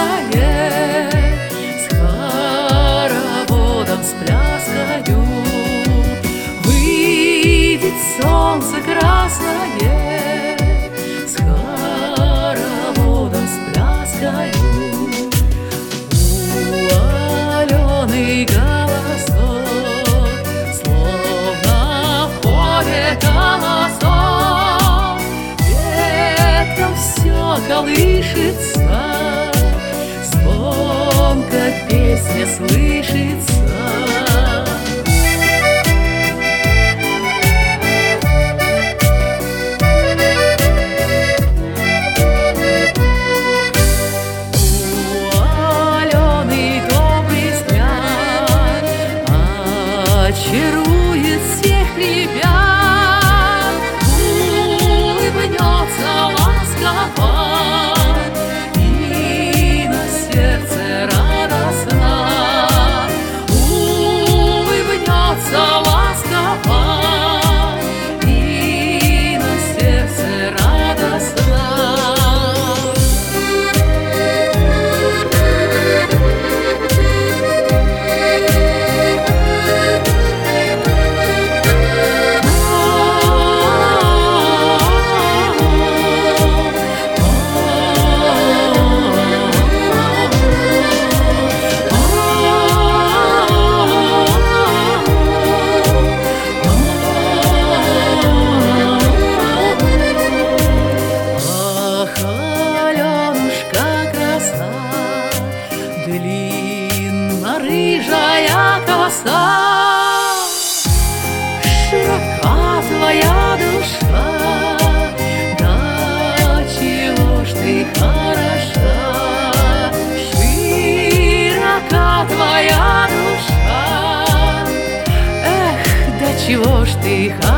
с хороводом, с пляскою. Выйдет солнце красное, с хороводом, с пляскою. У Алены голосок, словно в поле колосок. Ветром все колышется, звонко песня слышится. Чарует всех ребят, улыбнется ласково, и на сердце радостно. Улыбнется ласково, и на сердце радостно. Длинно-рыжая коса, широка твоя душа, да чего ж ты хороша. Широка твоя душа, эх, да чего ж ты хороша.